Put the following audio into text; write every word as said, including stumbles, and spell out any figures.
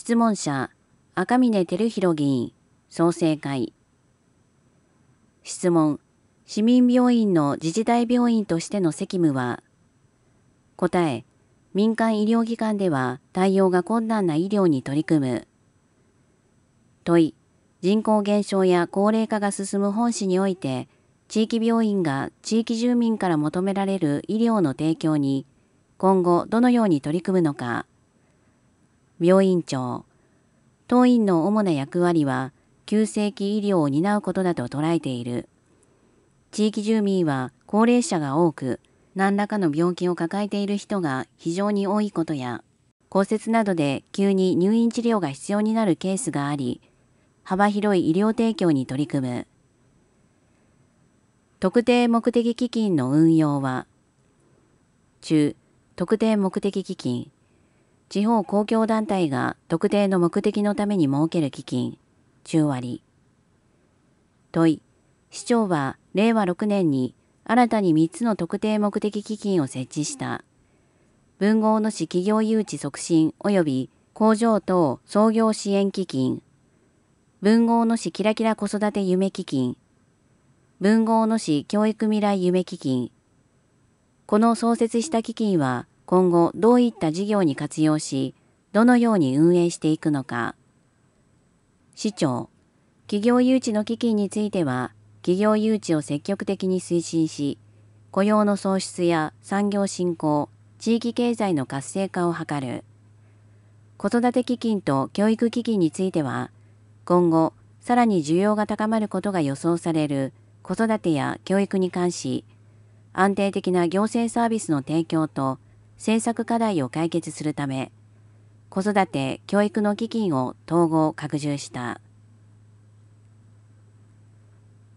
質問者、赤嶺照弘議員、創成会。質問、市民病院の自治体病院としての責務は。答え、民間医療機関では対応が困難な医療に取り組む。問い、人口減少や高齢化が進む本市において、地域病院が地域住民から求められる医療の提供に、今後どのように取り組むのか。病院長、当院の主な役割は、急性期医療を担うことだと捉えている。地域住民は高齢者が多く、何らかの病気を抱えている人が非常に多いことや、骨折などで急に入院治療が必要になるケースがあり、幅広い医療提供に取り組む。特定目的基金の運用は。中、特定目的基金。地方公共団体が特定の目的のために設ける基金、中割。問い、市長はれいわろくねんに新たにみっつの特定目的基金を設置した。豊後大野市企業誘致促進及び工場等創業支援基金、豊後大野市キラキラ子育て夢基金、豊後大野市教育未来夢基金。この創設した基金は今後どういった事業に活用し、どのように運営していくのか。市長、企業誘致の基金については、企業誘致を積極的に推進し、雇用の創出や産業振興、地域経済の活性化を図る。子育て基金と教育基金については、今後、さらに需要が高まることが予想される子育てや教育に関し、安定的な行政サービスの提供と政策課題を解決するため、子育て・教育の基金を統合・拡充した。